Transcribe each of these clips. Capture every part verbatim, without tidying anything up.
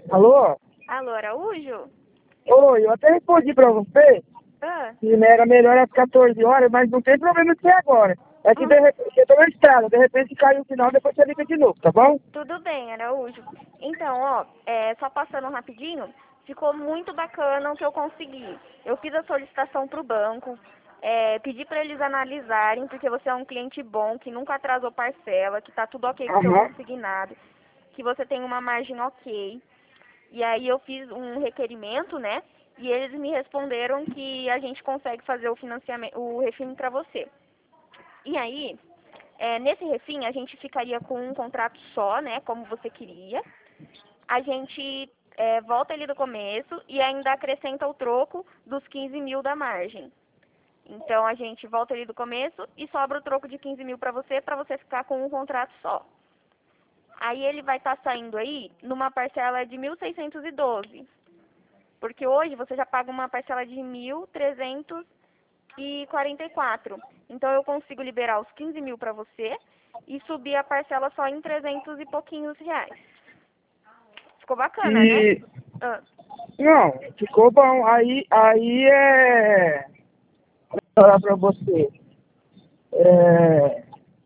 Alô? Alô, Araújo? Oi, eu até respondi pra você Ah, que era melhor às quatorze horas, mas não tem problema de ser agora. É que hum, de repente, eu tô na estrada, de repente caiu o sinal, depois você liga de novo, tá bom? tudo bem, Araújo. Então, ó, é, só passando rapidinho, ficou muito bacana o que eu consegui. Eu fiz a solicitação pro banco, é, pedi para eles analisarem, porque você é um cliente bom, que nunca atrasou parcela, que tá tudo ok com o seu Aham. consignado, que você tem uma margem ok. E aí eu fiz um requerimento, né? E eles me responderam que a gente consegue fazer o financiamento, o refim para você. E aí, é, nesse refim, a gente ficaria com um contrato só, né? Como você queria. A gente é, volta ali do começo e ainda acrescenta o troco dos quinze mil da margem. Então, a gente volta ali do começo e sobra o troco de quinze mil para você, para você ficar com um contrato só. Aí ele vai estar saindo aí numa parcela de mil seiscentos e doze. Porque hoje você já paga uma parcela de mil trezentos e quarenta e quatro. Então eu consigo liberar os quinze mil para você e subir a parcela só em trezentos e pouquinhos reais. Ficou bacana, né? E. Ah, Não, ficou bom. Aí, aí é. Vou falar pra você. É.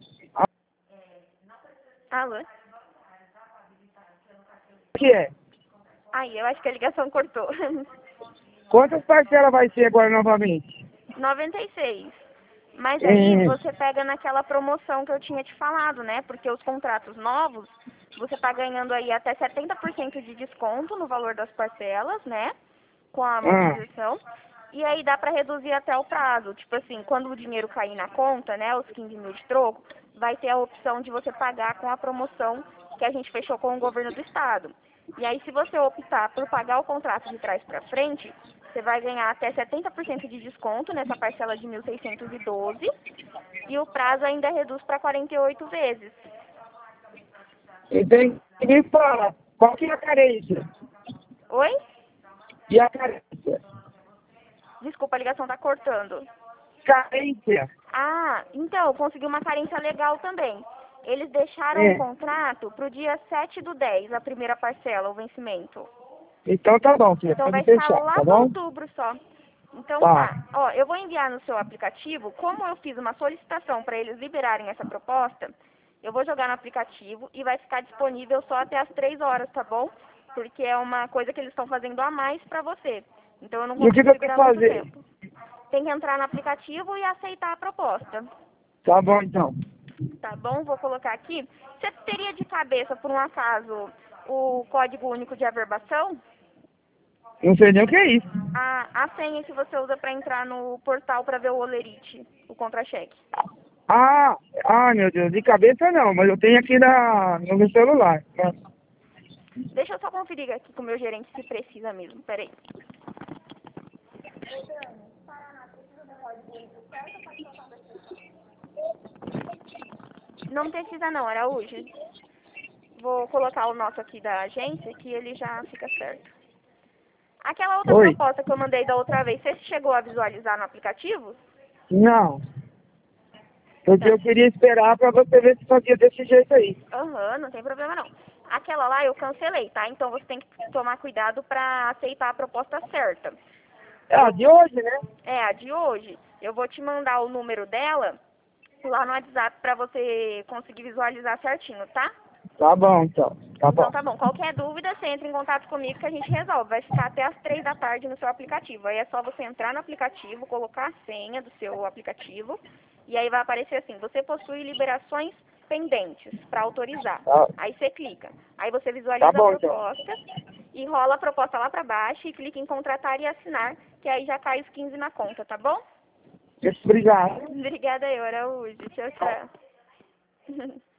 alô? O que é? Aí, eu acho que a ligação cortou. Quantas parcelas vai ser agora novamente? noventa e seis. Mas aí Hum. você pega naquela promoção que eu tinha te falado, né? Porque os contratos novos, você tá ganhando aí até setenta por cento de desconto no valor das parcelas, né? Com a Ah. amortização. E aí dá para reduzir até o prazo. Tipo assim, quando o dinheiro cair na conta, né? Os quinze mil de troco, vai ter a opção de você pagar com a promoção que a gente fechou com o governo do estado. E aí, se você optar por pagar o contrato de trás para frente, você vai ganhar até setenta por cento de desconto nessa parcela de mil seiscentos e doze e o prazo ainda reduz para quarenta e oito vezes. E tem ninguém fala. Qual que é a carência? Oi? E a carência? Desculpa, a ligação tá cortando. Carência. Ah, então, eu consegui uma carência legal também. Eles deixaram o É. contrato para o dia sete do dez, a primeira parcela, o vencimento. Então tá bom, filha. Então Pode vai ficar fechar, lá tá para bom? outubro só. Então tá. Tá. Ó, eu vou enviar no seu aplicativo, como eu fiz uma solicitação para eles liberarem essa proposta, eu vou jogar no aplicativo e vai ficar disponível só até as três horas, tá bom? Porque é uma coisa que eles estão fazendo a mais para você. Então eu não E o que consigo que eu tenho segurar que muito fazer? tempo. Tem que entrar no aplicativo e aceitar a proposta. Tá bom, então. Tá bom? Vou colocar aqui. Você teria de cabeça, por um acaso, o código único de averbação? Não sei nem o que é isso. A, a senha que você usa para entrar no portal para ver o Olerite, o contra-cheque. Ah, ah, meu Deus, de cabeça não, mas eu tenho aqui na, no meu celular. Tá? Deixa eu só conferir aqui com o meu gerente se precisa mesmo. Peraí. Não precisa não, Araújo. Vou colocar o nosso aqui da agência que ele já fica certo. Aquela outra Oi? proposta que eu mandei da outra vez, você chegou a visualizar no aplicativo? Não, porque Tá. eu queria esperar pra você ver se fazia desse jeito aí. Aham, não tem problema não. Aquela lá eu cancelei, tá? Então você tem que tomar cuidado para aceitar a proposta certa. Ah, Eu de hoje, né? É a de hoje. Eu vou te mandar o número dela lá no WhatsApp para você conseguir visualizar certinho, tá? Tá bom, então. Tá Então bom. tá bom. Qualquer dúvida, você entra em contato comigo que a gente resolve. Vai ficar até as três da tarde no seu aplicativo. Aí é só você entrar no aplicativo, colocar a senha do seu aplicativo e aí vai aparecer assim: você possui liberações pendentes para autorizar. Tá, Aí você clica. Aí você tá visualiza a bom, então. proposta e rola a proposta lá para baixo e clica em contratar e assinar, que aí já cai os quinze na conta, tá bom? Obrigado. Obrigada, eu, Araújo. Tchau, tchau.